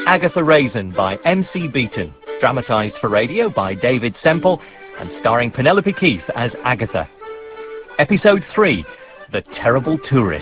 Agatha Raisin by M.C. Beaton, dramatised for radio by David Semple and starring Penelope Keith as Agatha. Episode 3, The Terrible Tourist.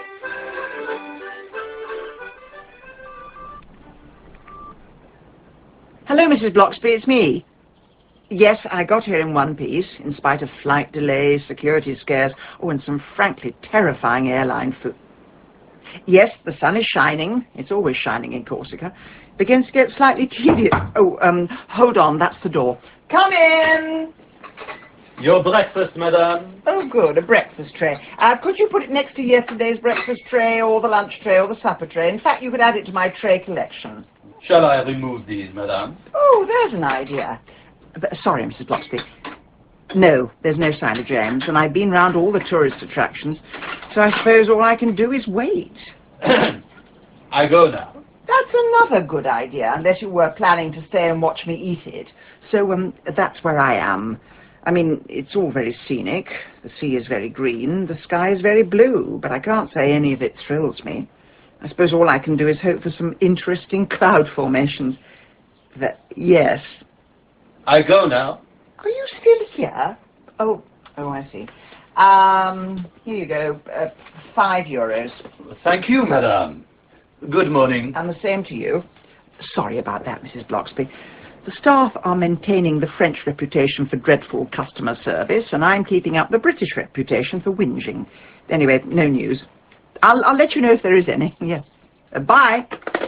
Hello, Mrs. Bloxby, it's me. Yes, I got here in one piece, in spite of flight delays, security scares, and some frankly terrifying airline food. Yes, the sun is shining. It's always shining in Corsica. Begins to get slightly tedious. Hold on, that's the door. Come in! Your breakfast, madame. Oh, good, a breakfast tray. Could you put it next to yesterday's breakfast tray, or the lunch tray, or the supper tray? In fact, you could add it to my tray collection. Shall I remove these, madame? Oh, there's an idea. But, sorry, Mrs. Bloxby. No, there's no sign of James, and I've been round all the tourist attractions, so I suppose all I can do is wait. I go now. That's another good idea, unless you were planning to stay and watch me eat it. So, that's where I am. I mean, it's all very scenic. The sea is very green, the sky is very blue, but I can't say any of it thrills me. I suppose all I can do is hope for some interesting cloud formations. Yes. I go now. Are you still here? Oh, I see. Here you go. €5. Thank you, madame. Good morning. And the same to you. Sorry about that, Mrs. Bloxby. The staff are maintaining the French reputation for dreadful customer service, and I'm keeping up the British reputation for whinging. Anyway, no news. I'll let you know if there is any. Yes. Bye.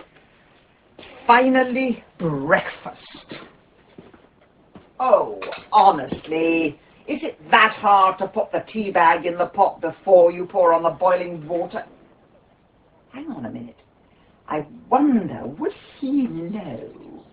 Finally, breakfast. Oh, honestly, is it that hard to put the tea bag in the pot before you pour on the boiling water? Hang on a minute. I wonder, would he know?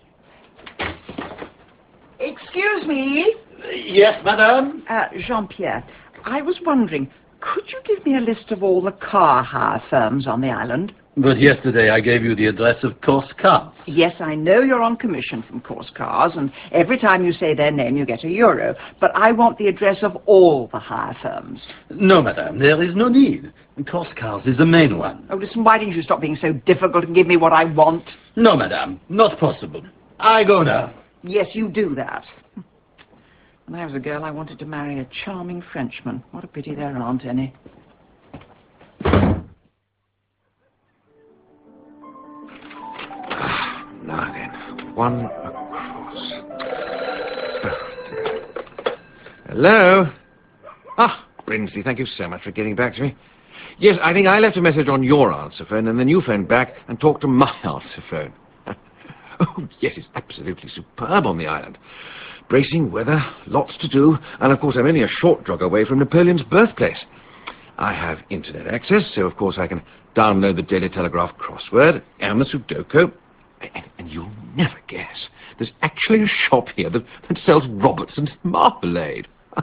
Excuse me? Yes, madame? Jean-Pierre, I was wondering, could you give me a list of all the car hire firms on the island? But yesterday I gave you the address of Corse Cars. Yes, I know you're on commission from Corse Cars, and every time you say their name you get €1. But I want the address of all the hire firms. No, madame, there is no need. Corse Cars is the main one. Oh, listen, why didn't you stop being so difficult and give me what I want? No, madame, not possible. I go now. Yes, you do that. When I was a girl, I wanted to marry a charming Frenchman. What a pity there aren't any. Now then, one across. Hello? Brinsley, thank you so much for getting back to me. Yes, I think I left a message on your answer phone, and then you phoned back and talked to my answer phone. Oh, yes, it's absolutely superb on the island. Bracing weather, lots to do, and of course I'm only a short jog away from Napoleon's birthplace. I have internet access, so of course I can download the Daily Telegraph crossword and the Sudoku. And you'll never guess, there's actually a shop here that sells Robertson's marmalade.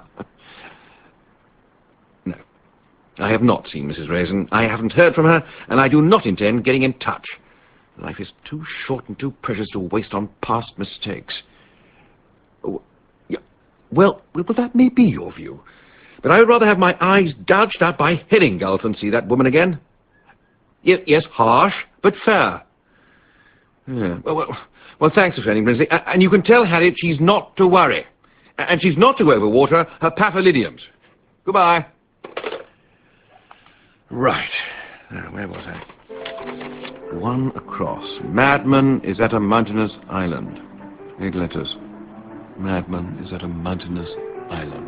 No, I have not seen Mrs. Raisin. I haven't heard from her, and I do not intend getting in touch. Life is too short and too precious to waste on past mistakes. Oh, yeah. Well, that may be your view, but I would rather have my eyes gouged out by Herring Gulf than see that woman again. Yes, harsh, but fair. Yeah. Well, thanks for phoning, Brinsley. And you can tell Harriet she's not to worry. And she's not to overwater her paphidiums. Goodbye. Right. Now, where was I? One across. Madman is at a mountainous island. 8 letters. Madman is at a mountainous island.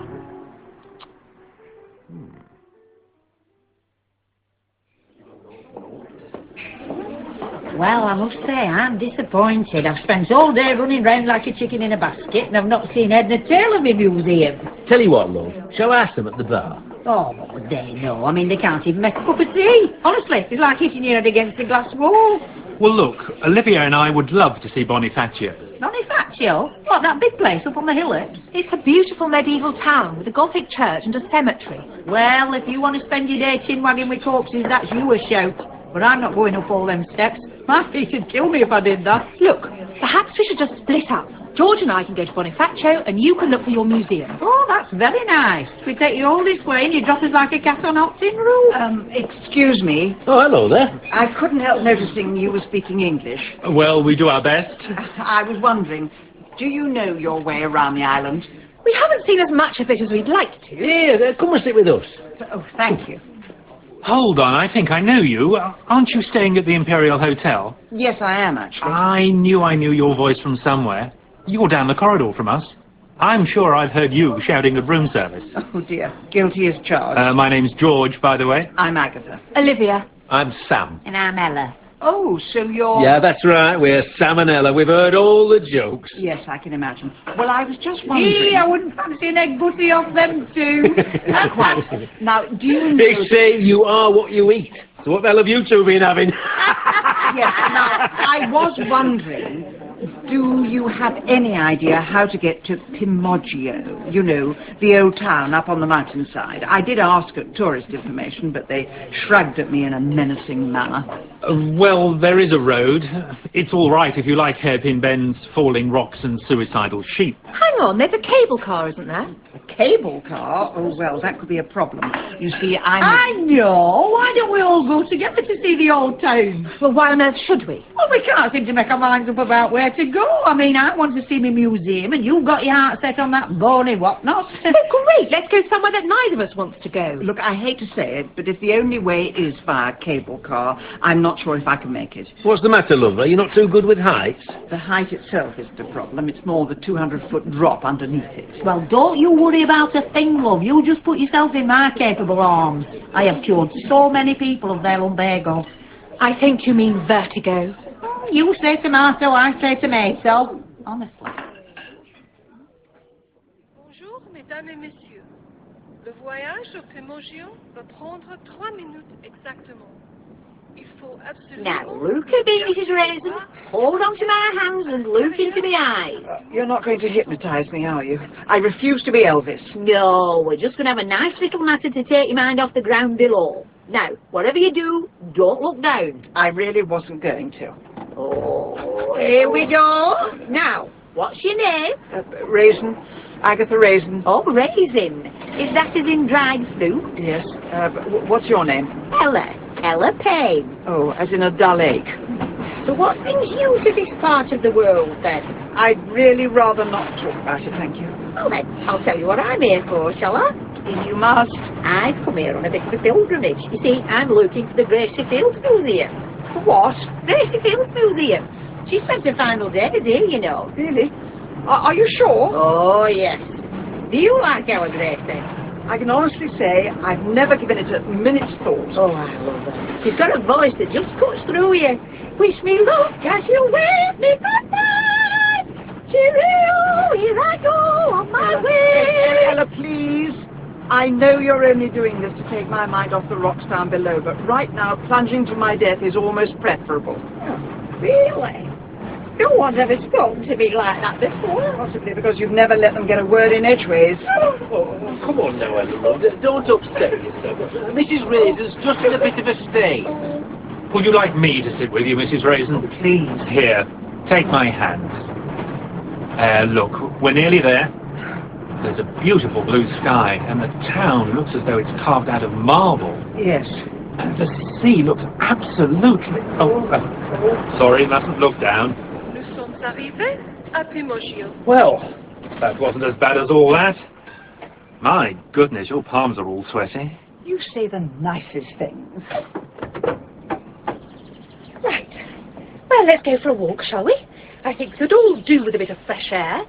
Well, I must say, I'm disappointed. I've spent all day running round like a chicken in a basket, and I've not seen head nor tail of my museum. Tell you what, love, shall I ask them at the bar? Oh, what would they know? I mean, they can't even make a cup of tea. Honestly, it's like hitting your head against a glass wall. Well, look, Olivia and I would love to see Bonifacio. Bonifacio? What, that big place up on the hillock? It's a beautiful medieval town with a Gothic church and a cemetery. Well, if you want to spend your day chin-wagging with corpses, that's you a shout. But I'm not going up all them steps. My feet would kill me if I did that. Look, perhaps we should just split up. George and I can go to Bonifacio, and you can look for your museum. Oh, that's very nice. We take you all this way and you drop us like a cat on hot tin roof. Excuse me. Oh, hello there. I couldn't help noticing you were speaking English. Well, we do our best. I was wondering, do you know your way around the island? We haven't seen as much of it as we'd like to. Here, come and sit with us. Oh, thank you. Hold on, I think I know you. Aren't you staying at the Imperial Hotel? Yes, I am, actually. I knew your voice from somewhere. You're down the corridor from us. I'm sure I've heard you shouting at room service. Oh, dear. Guilty as charged. My name's George, by the way. I'm Agatha. Olivia. I'm Sam. And I'm Ella. Oh, so you're... Yeah, that's right. We're Sam and Ella. We've heard all the jokes. Yes, I can imagine. Well, I was just wondering... Gee, I wouldn't fancy an egg butty off them too. Quite. Now, do you know... They say you are what you eat. So what the hell have you two been having? Yes, now, I was wondering, do you have any idea how to get to Pimoggio? You know, the old town up on the mountainside. I did ask at tourist information, but they shrugged at me in a menacing manner. Well, there is a road. It's all right if you like hairpin bends, falling rocks and suicidal sheep. Hang on, there's a cable car, isn't there? A cable car? Oh, well, that could be a problem. You see, I know. Why don't we all go together to see the old town? Well, why on earth should we? Well, we can't seem to make our minds up about where to go. I mean, I want to see my museum, and you've got your heart set on that bony whatnot. Oh, great. Let's go somewhere that neither of us wants to go. Look, I hate to say it, but if the only way is via cable car, I'm not sure if I can make it. What's the matter, love? Are you not too good with heights? The height itself isn't a problem. It's more the 200-foot drop underneath it. Well, don't you worry about a thing, love. You just put yourself in my capable arms. I have cured so many people of their lumbago. I think you mean vertigo. You say tomato, I say tomato. Honestly. Bonjour, mesdames et messieurs. Le voyage au Pimoggio va prendre 3 minutes exactement. Il faut absolument... Now, look at me, Mrs. Raisin. Hold on to my hands and look into my eyes. You're not going to hypnotize me, are you? I refuse to be Elvis. No, we're just going to have a nice little matter to take your mind off the ground below. Now, whatever you do, don't look down. I really wasn't going to. Oh, here we go. Now, what's your name? Raisin. Agatha Raisin. Oh, Raisin. Is that as in dried fruit? Yes. What's your name? Ella. Ella Payne. Oh, as in a dull ache. So what brings you to this part of the world, then? I'd really rather not talk about it, thank you. Well, then, I'll tell you what I'm here for, shall I? You must. I've come here on a bit of a pilgrimage. You see, I'm looking for the Gracie Fields Museum. For what? Gracie Fields Museum. She spent her final days here, you know. Really? Are you sure? Oh, yes. Do you like our Gracie? I can honestly say I've never given it a minute's thought. Oh, I love her. She's got a voice that just cuts through you. Wish me luck as you wave me goodbye. Cheerio, here I go on my way. Ella, please. I know you're only doing this to take my mind off the rocks down below, but right now plunging to my death is almost preferable. Oh, really? No one's ever spoken to me like that before. Possibly because you've never let them get a word in edgeways. Oh, come on now, Ella, love. Don't upset yourself. Mrs. Raisin's just in a bit of a state. Would you like me to sit with you, Mrs. Raisin? Please. Here, take my hand. Look, we're nearly there. There's a beautiful blue sky, and the town looks as though it's carved out of marble. Yes. And the sea looks absolutely... sorry, mustn't look down. Nous sommes arrivés à Pimoggio. Well, that wasn't as bad as all that. My goodness, your palms are all sweaty. You say the nicest things. Right. Well, let's go for a walk, shall we? I think we'd all do with a bit of fresh air.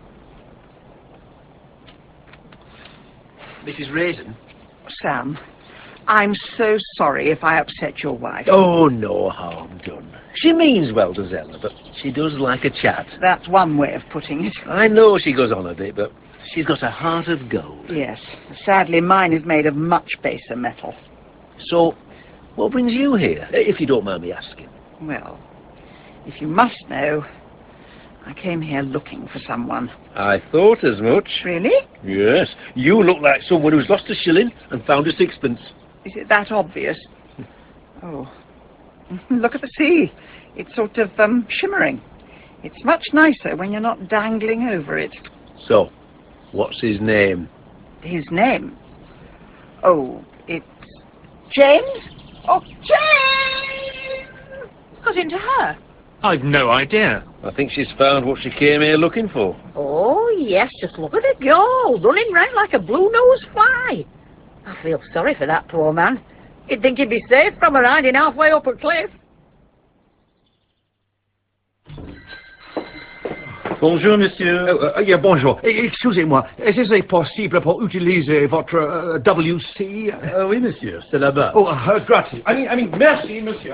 Mrs. Raisin? Sam, I'm so sorry if I upset your wife. Oh, no harm done. She means well, does Ella, but she does like a chat. That's one way of putting it. I know she goes on a bit, but she's got a heart of gold. Yes. Sadly, mine is made of much baser metal. So, what brings you here, if you don't mind me asking? Well, if you must know, I came here looking for someone. I thought as much. Really? Yes. You look like someone who's lost a shilling and found a sixpence. Is it that obvious? Oh. Look at the sea. It's sort of shimmering. It's much nicer when you're not dangling over it. So, what's his name? His name? Oh, it's James? Oh, James! Got into her. I've no idea. I think she's found what she came here looking for. Oh, yes, just look at her go, running round like a blue-nosed fly. I feel sorry for that poor man. You'd think he'd be safe from her hiding halfway up a cliff. Bonjour, monsieur. Yeah, bonjour. Excusez-moi, est-ce possible pour utiliser votre WC? Oui, monsieur, c'est là-bas. Oh, grazie. I mean, merci, monsieur.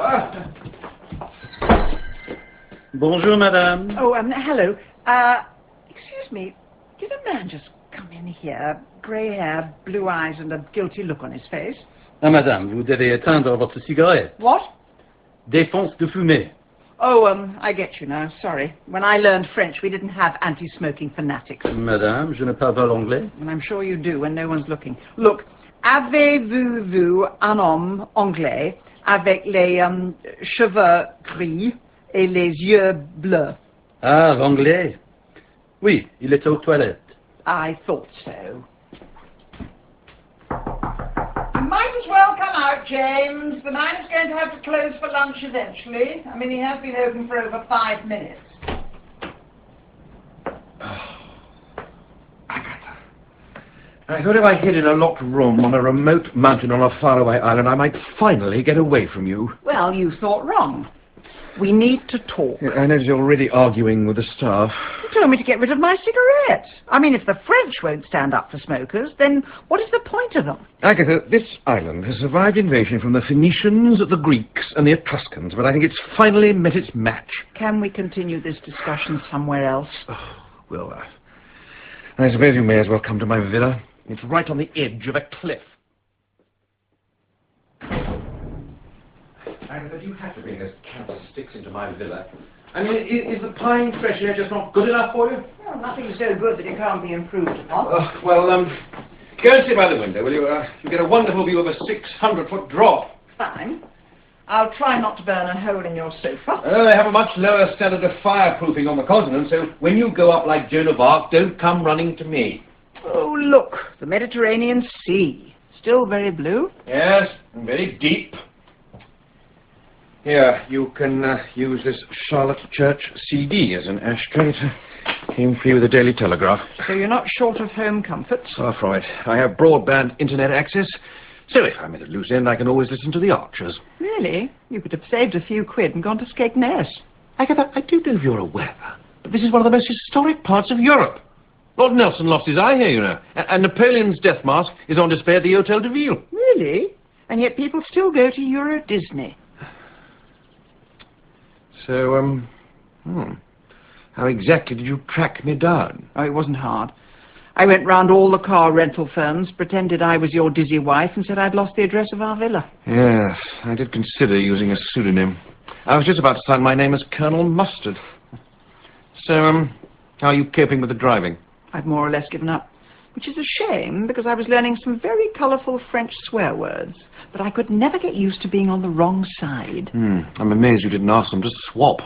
Bonjour, madame. Oh, hello. Excuse me, did a man just come in here, grey hair, blue eyes, and a guilty look on his face? Ah, madame, vous devez éteindre votre cigarette. What? Défonce de fumer. Oh, I get you now, sorry. When I learned French, we didn't have anti-smoking fanatics. Madame, je ne parle pas l'anglais. And I'm sure you do when no one's looking. Look, avez-vous vu un homme anglais avec les cheveux gris et les yeux bleus? Ah, l'anglais. Oui, il est aux toilettes. I thought so. You might as well come out, James. The man is going to have to close for lunch eventually. I mean, he has been open for over 5 minutes. I thought if I hid in a locked room on a remote mountain on a faraway island, I might finally get away from you. Well, you thought wrong. We need to talk. Yeah, I notice you're already arguing with the staff. You told me to get rid of my cigarette. I mean, if the French won't stand up for smokers, then what is the point of them? Agatha, this island has survived invasion from the Phoenicians, the Greeks, and the Etruscans, but I think it's finally met its match. Can we continue this discussion somewhere else? Oh, well, I suppose you may as well come to my villa. It's right on the edge of a cliff. Agatha, do you have to bring those candlesticks into my villa? I mean, is the pine fresh air just not good enough for you? Well, nothing's so good that it can't be improved upon. Well, go and sit by the window, will you? You get a wonderful view of a 600-foot drop. Fine. I'll try not to burn a hole in your sofa. They have a much lower standard of fireproofing on the continent, so when you go up like Joan of Arc, don't come running to me. Oh, look, the Mediterranean Sea. Still very blue? Yes, and very deep. Here, you can use this Charlotte Church CD as an ashtray. It came free with the Daily Telegraph. So you're not short of home comforts? Far from it. I have broadband internet access, so if I'm at a loose end, I can always listen to the Archers. Really? You could have saved a few quid and gone to Skegness. Agatha, I don't know if you're aware, but this is one of the most historic parts of Europe. Lord Nelson lost his eye here, you know, and Napoleon's death mask is on display at the Hotel de Ville. Really? And yet people still go to Euro Disney. So, how exactly did you track me down? Oh, it wasn't hard. I went round all the car rental firms, pretended I was your dizzy wife, and said I'd lost the address of our villa. Yes, I did consider using a pseudonym. I was just about to sign my name as Colonel Mustard. So, how are you coping with the driving? I've more or less given up, which is a shame, because I was learning some very colourful French swear words, but I could never get used to being on the wrong side. I'm amazed you didn't ask them to swap.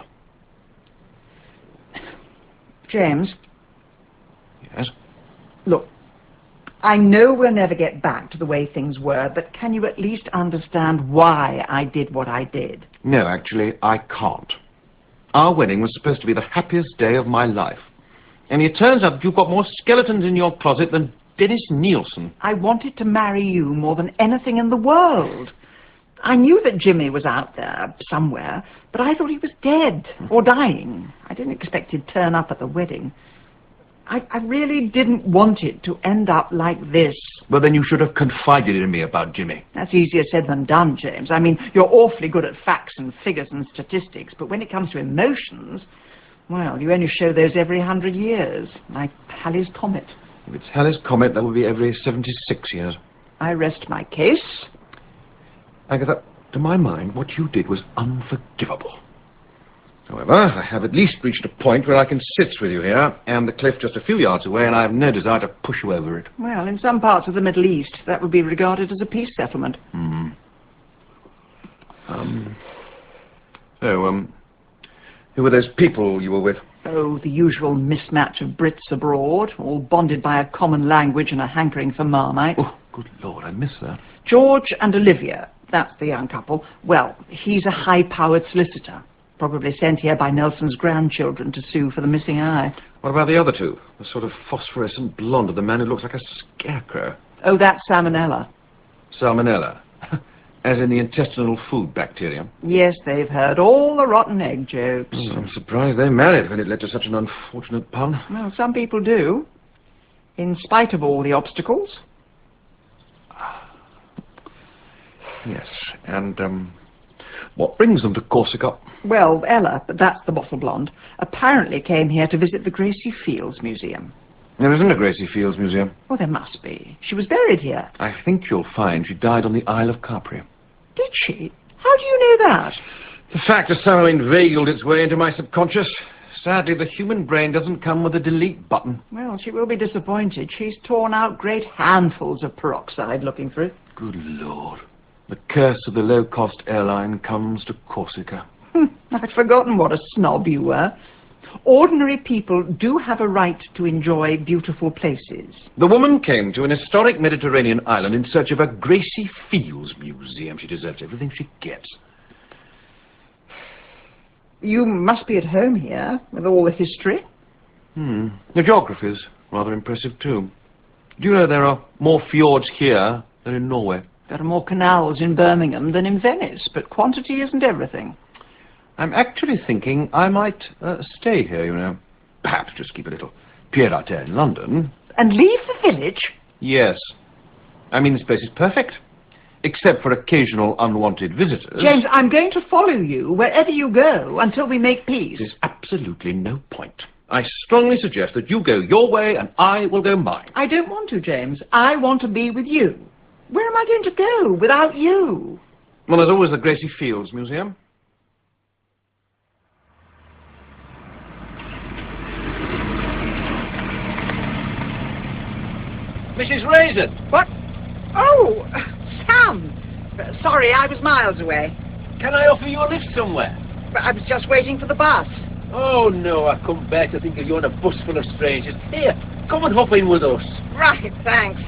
James? Yes? Look, I know we'll never get back to the way things were, but can you at least understand why I did what I did? No, actually, I can't. Our wedding was supposed to be the happiest day of my life. And it turns out that you've got more skeletons in your closet than Dennis Nielsen. I wanted to marry you more than anything in the world. I knew that Jimmy was out there somewhere, but I thought he was dead or dying. I didn't expect he'd turn up at the wedding. I really didn't want it to end up like this. Well, then you should have confided in me about Jimmy. That's easier said than done, James. I mean, you're awfully good at facts and figures and statistics, but when it comes to emotions, well, you only show those every 100 years, like Halley's Comet. If it's Halley's Comet, that will be every 76 years. I rest my case. Agatha, to my mind, what you did was unforgivable. However, I have at least reached a point where I can sit with you here, and the cliff just a few yards away, and I have no desire to push you over it. Well, in some parts of the Middle East, that would be regarded as a peace settlement. So, who were those people you were with? Oh, the usual mismatch of Brits abroad, all bonded by a common language and a hankering for Marmite. Oh, good Lord, I missed that. George and Olivia, that's the young couple. Well, he's a high-powered solicitor, probably sent here by Nelson's grandchildren to sue for the missing eye. What about the other two? The sort of phosphorescent blonde of the man who looks like a scarecrow. Oh, that's Salmonella. Salmonella? As in the intestinal food bacterium? Yes, they've heard all the rotten egg jokes. I'm surprised they married when it led to such an unfortunate pun. Well, some people do, in spite of all the obstacles. Yes, and, what brings them to Corsica? Well, Ella, but that's the bottle blonde, apparently came here to visit the Gracie Fields Museum. There isn't a Gracie Fields Museum. Oh, there must be. She was buried here. I think you'll find she died on the Isle of Capri. Did she? How do you know that? The fact has somehow inveigled its way into my subconscious. Sadly, the human brain doesn't come with a delete button. Well, she will be disappointed. She's torn out great handfuls of peroxide looking for it. Good Lord. The curse of the low-cost airline comes to Corsica. I'd forgotten what a snob you were. Ordinary people do have a right to enjoy beautiful places. The woman came to an historic Mediterranean island in search of a Gracie Fields Museum. She deserves everything she gets. You must be at home here, with all the history. The geography's rather impressive, too. Do you know there are more fjords here than in Norway? There are more canals in Birmingham than in Venice, but quantity isn't everything. I'm actually thinking I might stay here, you know. Perhaps just keep a little pied-à-terre in London. And leave the village? Yes. I mean, this place is perfect. Except for occasional unwanted visitors. James, I'm going to follow you wherever you go until we make peace. There's absolutely no point. I strongly suggest that you go your way and I will go mine. I don't want to, James. I want to be with you. Where am I going to go without you? Well, there's always the Gracie Fields Museum. Mrs. Raisin! What? Oh, Sam! Sorry, I was miles away. Can I offer you a lift somewhere? But I was just waiting for the bus. Oh, no, I come back to think of you on a bus full of strangers. Here, come and hop in with us. Right, thanks.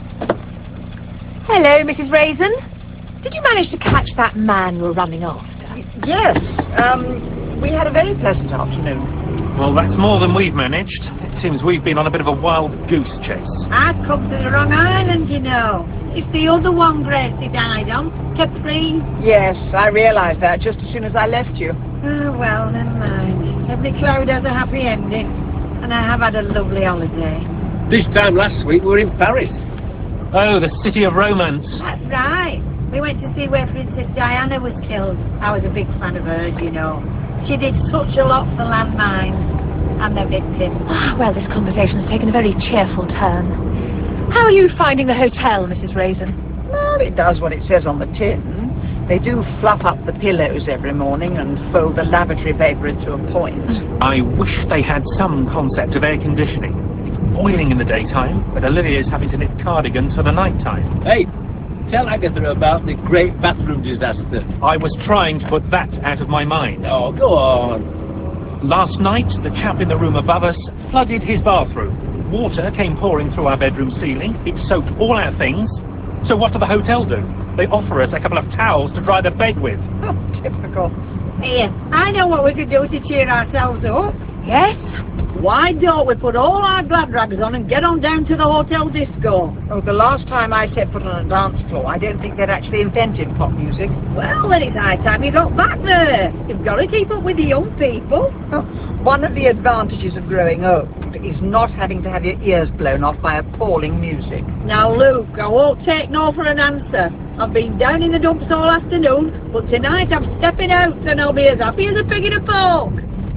Hello, Mrs. Raisin. Did you manage to catch that man you were running after? Yes, we had a very pleasant afternoon. Well, that's more than we've managed. It seems we've been on a bit of a wild goose chase. I've come to the wrong island, you know. It's the other one Gracie died on, Capri. Yes, I realised that just as soon as I left you. Oh, well, never mind. Every cloud has a happy ending, and I have had a lovely holiday. This time last week we were in Paris. Oh, the city of romance. That's right. We went to see where Princess Diana was killed. I was a big fan of hers, you know. She did such a lot for landmines and their victims. Well, this conversation has taken a very cheerful turn. How are you finding the hotel, Mrs. Raisin? Well, it does what it says on the tin. They do fluff up the pillows every morning and fold the lavatory paper into a point. I wish they had some concept of air conditioning. It's boiling in the daytime, but Olivia's having to knit cardigans for the night time. Hey, tell Agatha about the great bathroom disaster. I was trying to put that out of my mind. Oh, go on. Last night, the chap in the room above us flooded his bathroom. Water came pouring through our bedroom ceiling. It soaked all our things. So what do the hotel do? They offer us a couple of towels to dry the bed with. Oh, typical. Here, I know what we could do to cheer ourselves up. Yes? Why don't we put all our glad rags on and get on down to the hotel disco? Oh, the last time I set foot on a dance floor, I don't think they'd actually invented pop music. Well, then it's high time you got back there. You've got to keep up with the young people. Oh, one of the advantages of growing old is not having to have your ears blown off by appalling music. Now, Luke, I won't take no for an answer. I've been down in the dumps all afternoon, but tonight I'm stepping out and I'll be as happy as a pig in a poke.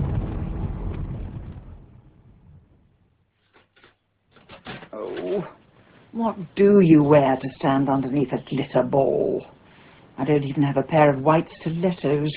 Oh, what do you wear to stand underneath a glitter ball? I don't even have a pair of white stilettos.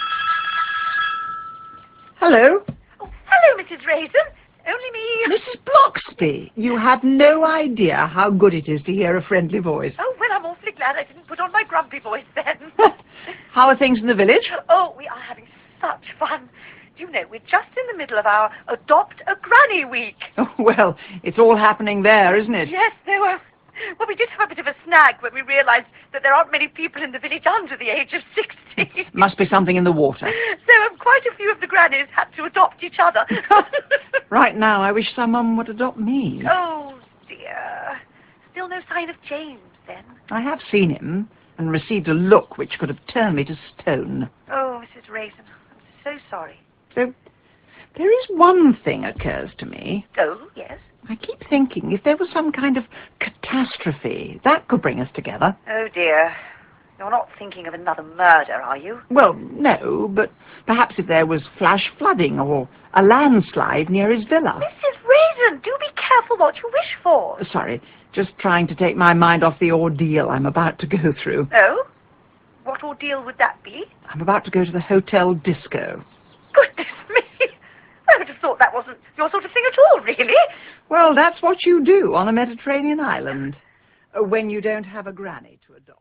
Hello? Oh, hello, Mrs. Raisin. Only me. Mrs. Bloxby, you have no idea how good it is to hear a friendly voice. Oh, well, I'm awfully glad I didn't put on my grumpy voice then. How are things in the village? Oh, we are having such fun. You know, we're just in the middle of our Adopt a Granny week. Oh, well, it's all happening there, isn't it? Yes, well, we did have a bit of a snag when we realised that there aren't many people in the village under the age of 60. Must be something in the water. So quite a few of the grannies had to adopt each other. Right now, I wish someone would adopt me. Oh, dear. Still no sign of James, then? I have seen him and received a look which could have turned me to stone. Oh, Mrs. Raisin, I'm so sorry. So, there is one thing occurs to me. Oh, yes? I keep thinking if there was some kind of catastrophe, that could bring us together. Oh, dear. You're not thinking of another murder, are you? Well, no, but perhaps if there was flash flooding or a landslide near his villa. Mrs. Raisin, do be careful what you wish for. Sorry, just trying to take my mind off the ordeal I'm about to go through. Oh? What ordeal would that be? I'm about to go to the hotel disco. Goodness me! I would have thought that wasn't your sort of thing at all, really. Well, that's what you do on a Mediterranean island, when you don't have a granny to adopt.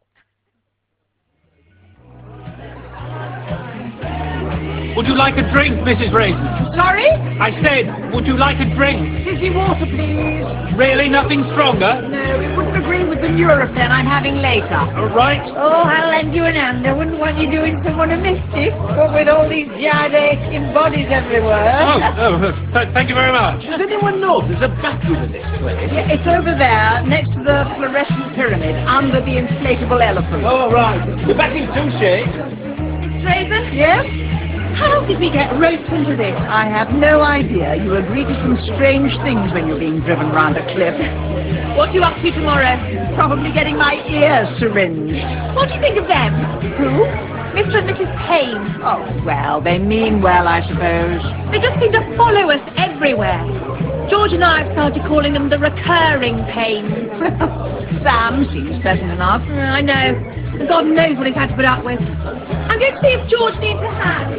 Would you like a drink, Mrs. Raisin? Sorry? I said, would you like a drink? Fizzy water, please. Really, nothing stronger? No, it wouldn't agree with the Nurofen I'm having later. All right. Oh, I'll lend you an hand. I wouldn't want you doing someone a mischief, but with all these giant aching bodies everywhere. Thank you very much. Does anyone know there's a bathroom in this place? Yeah, it's over there, next to the fluorescent pyramid, under the inflatable elephant. Oh, right. We're back in two shades. Mrs. Raisin? Yes? How did we get roped into this? I have no idea. You agree to some strange things when you're being driven round a cliff. What are you up to tomorrow? Probably getting my ears syringed. What do you think of them? Who? Mr. and Mrs. Payne. Oh, well, they mean well, I suppose. They just seem to follow us everywhere. George and I have started calling them the recurring pains. Sam seems pleasant enough. I know. And God knows what he's had to put up with. I'm going to see if George needs a hand.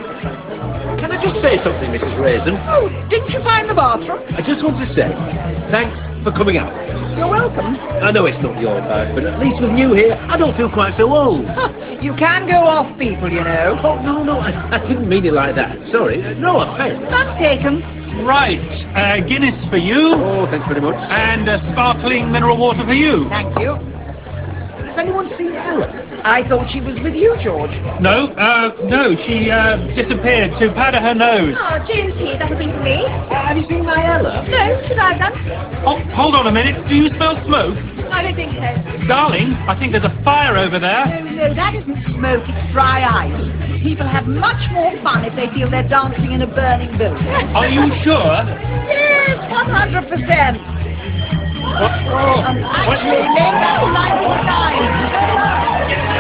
Can I just say something, Mrs. Raisin? Oh, didn't you find the bathroom? I just want to say, thanks for coming out. You're welcome. I know it's not your bag, but at least with you here, I don't feel quite so old. You can go off people, you know. Oh, no, I didn't mean it like that. Sorry. No offense. None taken. Right. Guinness for you. Oh, thanks very much. And sparkling mineral water for you. Thank you. Has anyone seen Ella? I thought she was with you, George. No, she disappeared to powder her nose. Oh, James here, that'll be for me. Have you seen my Ella? No, should I have done? Oh, hold on a minute. Do you smell smoke? I don't think so. Darling, I think there's a fire over there. No, that isn't smoke, it's dry ice. People have much more fun if they feel they're dancing in a burning building. Are you sure? Yes, 100%. Actually, maybe 99.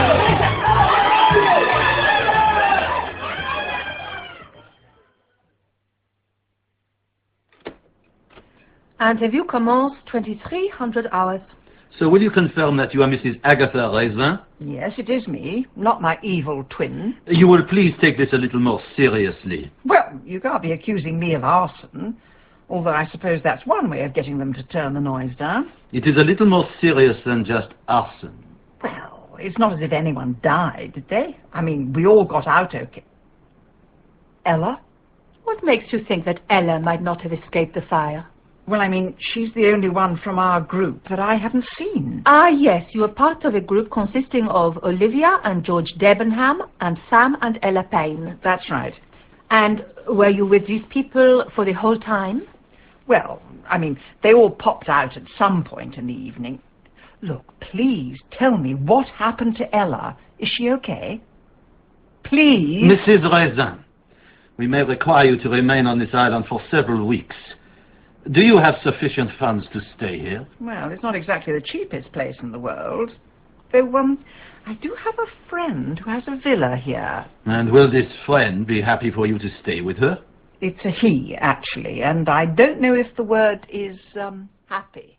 Interview commence 2300 hours. So will you confirm that you are Mrs. Agatha Raisin? Yes, it is me, not my evil twin. You will please take this a little more seriously. Well, you can't be accusing me of arson, although I suppose that's one way of getting them to turn the noise down. It is a little more serious than just arson. Well, it's not as if anyone died, did they? I mean, we all got out okay. Ella? What makes you think that Ella might not have escaped the fire? Well, I mean, she's the only one from our group that I haven't seen. Ah, yes, you were part of a group consisting of Olivia and George Debenham and Sam and Ella Payne. That's right. And were you with these people for the whole time? Well, I mean, they all popped out at some point in the evening. Look, please tell me what happened to Ella. Is she okay? Please? Mrs. Raisin, we may require you to remain on this island for several weeks. Do you have sufficient funds to stay here? Well, it's not exactly the cheapest place in the world. Though, I do have a friend who has a villa here. And will this friend be happy for you to stay with her? It's a he, actually, and I don't know if the word is, happy.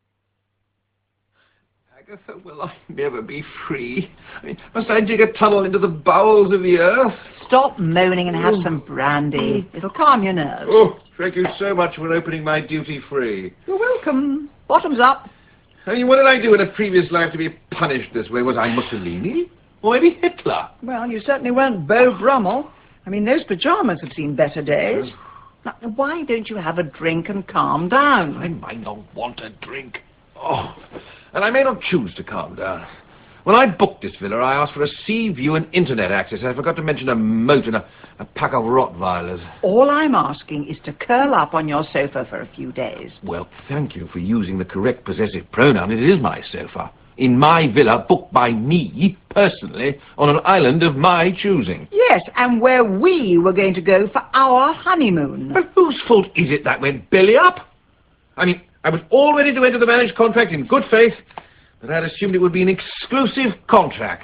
Agatha, will I never be free? I mean, must I dig a tunnel into the bowels of the earth? Stop moaning and have some brandy. It'll calm your nerves. Oh, thank you so much for opening my duty-free. You're welcome. Bottoms up. I mean, what did I do in a previous life to be punished this way? Was I Mussolini? Or maybe Hitler? Well, you certainly weren't Beau Brummel. I mean, those pyjamas have seen better days. Now, why don't you have a drink and calm down? I might not want a drink. Oh, and I may not choose to calm down. When I booked this villa, I asked for a sea view and internet access. I forgot to mention a moat and a pack of Rottweilers. All I'm asking is to curl up on your sofa for a few days. Well, thank you for using the correct possessive pronoun. It is my sofa. In my villa, booked by me, personally, on an island of my choosing. Yes, and where we were going to go for our honeymoon. But whose fault is it that went belly up? I mean, I was all ready to enter the marriage contract in good faith, but I'd assumed it would be an exclusive contract.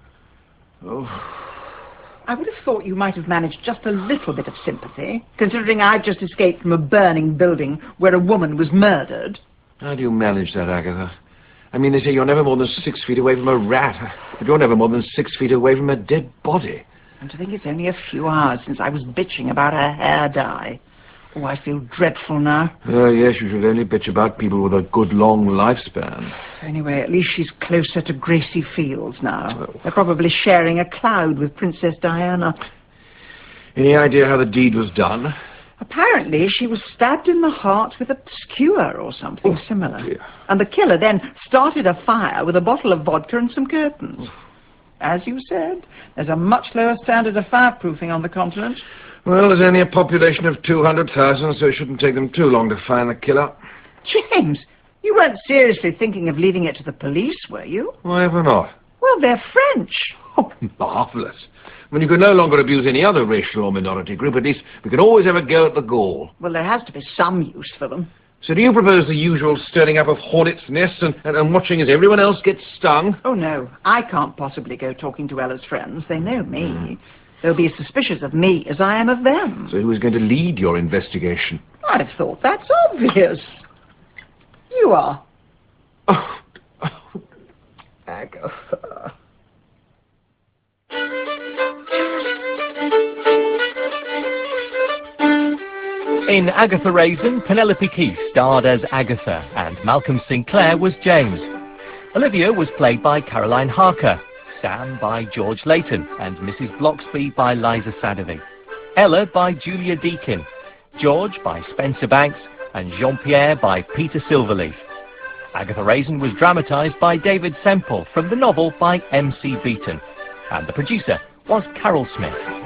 Oh. I would have thought you might have managed just a little bit of sympathy, considering I'd just escaped from a burning building where a woman was murdered. How do you manage that, Agatha? I mean, they say you're never more than 6 feet away from a rat, but you're never more than 6 feet away from a dead body. And to think it's only a few hours since I was bitching about her hair dye. Oh, I feel dreadful now. Yes, you should only bitch about people with a good long lifespan. Anyway, at least she's closer to Gracie Fields now. Oh. They're probably sharing a cloud with Princess Diana. Any idea how the deed was done? Apparently, she was stabbed in the heart with a skewer or something similar. Dear. And the killer then started a fire with a bottle of vodka and some curtains. As you said, there's a much lower standard of fireproofing on the continent. Well, there's only a population of 200,000, so it shouldn't take them too long to find the killer. James, you weren't seriously thinking of leaving it to the police, were you? Why ever not? Well, they're French. Oh, marvellous. When you can no longer abuse any other racial or minority group, at least we can always have a go at the Gaul. Well, there has to be some use for them. So do you propose the usual stirring up of hornets' nests and watching as everyone else gets stung? Oh, no. I can't possibly go talking to Ella's friends. They know me. They'll be as suspicious of me as I am of them. So who is going to lead your investigation? I'd have thought that's obvious. You are. Oh, Agatha. In Agatha Raisin, Penelope Keith starred as Agatha and Malcolm Sinclair was James. Olivia was played by Caroline Harker, Sam by George Layton, and Mrs. Bloxby by Liza Sadovy. Ella by Julia Deakin, George by Spencer Banks, and Jean-Pierre by Peter Silverleaf. Agatha Raisin was dramatised by David Semple from the novel by M.C. Beaton, and the producer was Carol Smith.